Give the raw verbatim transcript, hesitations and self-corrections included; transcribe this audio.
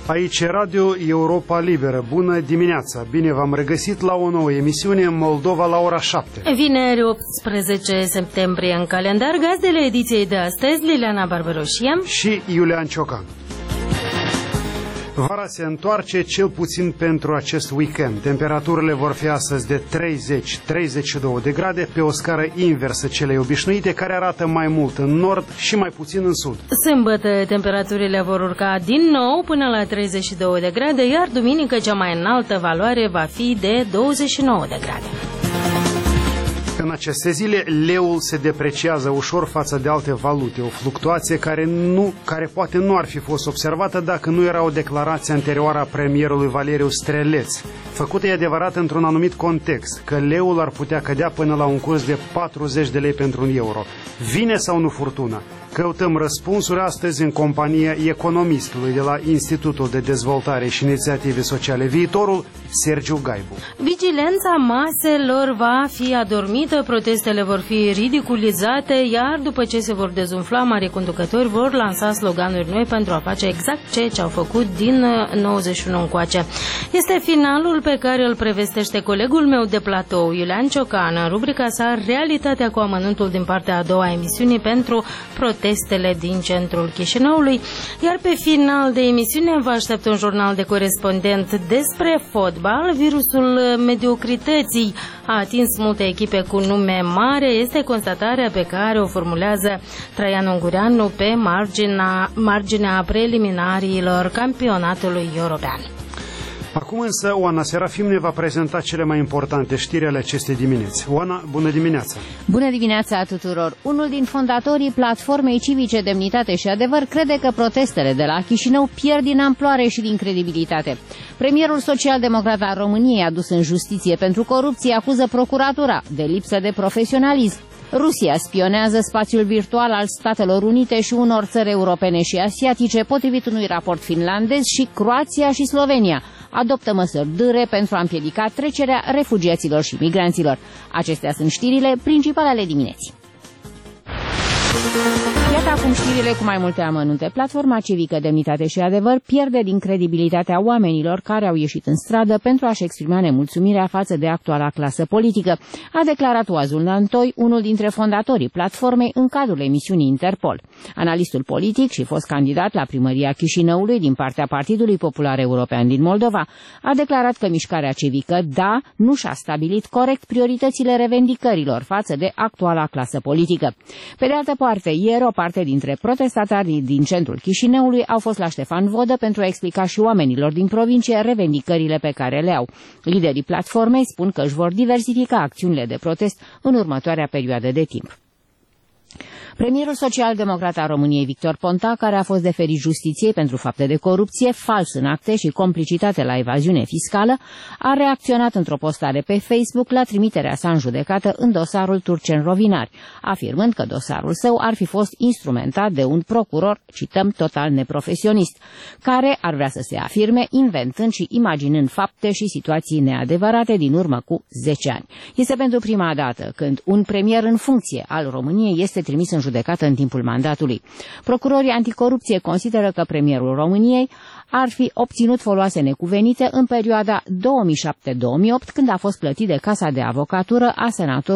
Aici e Radio Europa Liberă. Bună dimineața! Bine v-am regăsit la o nouă emisiune în Moldova la ora șapte. Vineri optsprezece septembrie în calendar, gazdele ediției de astăzi, Liliana Barbaroșie și Iulian Ciocan. Vara se întoarce, cel puțin pentru acest weekend. Temperaturile vor fi astăzi de treizeci - treizeci și două de grade, pe o scară inversă celei obișnuite, care arată mai mult în nord și mai puțin în sud. Sâmbătă temperaturile vor urca din nou până la treizeci și două de grade, iar duminică cea mai înaltă valoare va fi de douăzeci și nouă de grade. În aceste zile, leul se depreciază ușor față de alte valute, o fluctuație care, nu, care poate nu ar fi fost observată dacă nu era o declarație anterioară a premierului Valeriu Streleț, făcută, e adevărat, într-un anumit context, că leul ar putea cădea până la un curs de patruzeci de lei pentru un euro. Vine sau nu furtuna? Căutăm răspunsuri astăzi în compania economistului de la Institutul de Dezvoltare și Inițiative Sociale Viitorul, Sergiu Gaibu. Vigilența maselor va fi adormită, protestele vor fi ridiculizate, iar după ce se vor dezumfla, mari conducători vor lansa sloganuri noi pentru a face exact ceea ce au făcut din nouăzeci și unu încoace. Este finalul pe care îl prevestește colegul meu de platou, Iulian Ciocan, în rubrica sa Realitatea cu amănuntul din partea a doua a emisiunii pentru protestele din centrul Chișinăului, iar pe final de emisiune vă așteaptă un jurnal de corespondent despre fotbal. Virusul mediocrității a atins multe echipe cu nume mare, este constatarea pe care o formulează Traian Ungureanu pe marginea, marginea preliminariilor campionatului european. Acum însă Oana Serafim ne va prezenta cele mai importante știri ale acestei dimineți. Oana, bună dimineața! Bună dimineața tuturor! Unul din fondatorii platformei civice Demnitate și Adevăr crede că protestele de la Chișinău pierd din amploare și din credibilitate. Premierul social-democrat al României, adus în justiție pentru corupție, acuză procuratura de lipsă de profesionalism. Rusia spionează spațiul virtual al Statelor Unite și unor țări europene și asiatice, potrivit unui raport finlandez, și Croația și Slovenia adoptă măsuri dure pentru a împiedica trecerea refugiaților și migranților. Acestea sunt știrile principale ale dimineții. Iată acum știrile cu mai multe amănunte. Platforma civică Demnitate și Adevăr pierde din credibilitatea oamenilor care au ieșit în stradă pentru a-și exprima nemulțumirea față de actuala clasă politică, a declarat Oazul Nantoi, unul dintre fondatorii platformei, în cadrul emisiunii Interpol. Analistul politic și fost candidat la primăria Chișinăului din partea Partidului Popular European din Moldova a declarat că mișcarea civică, da, nu și-a stabilit corect prioritățile revendicărilor față de actuala clasă politică. Pe de altă parte, ieri o parte dintre protestatarii din centrul Chișinăului au fost la Ștefan Vodă pentru a explica și oamenilor din provincie revendicările pe care le au. Liderii platformei spun că își vor diversifica acțiunile de protest în următoarea perioadă de timp. Premierul social-democrat al României, Victor Ponta, care a fost deferit justiției pentru fapte de corupție, fals în acte și complicitate la evaziune fiscală, a reacționat într-o postare pe Facebook la trimiterea sa în judecată în dosarul Turceni-Rovinari, afirmând că dosarul său ar fi fost instrumentat de un procuror, cităm, total neprofesionist, care ar vrea să se afirme inventând și imaginând fapte și situații neadevărate din urmă cu zece ani. Este pentru prima dată când un premier în funcție al României este trimis în judecată în timpul mandatului. Procurorii anticorupție consideră că premierul României ar fi obținut foloase necuvenite în perioada două mii șapte - două mii opt, când a fost plătit de casa de avocatură a senatorului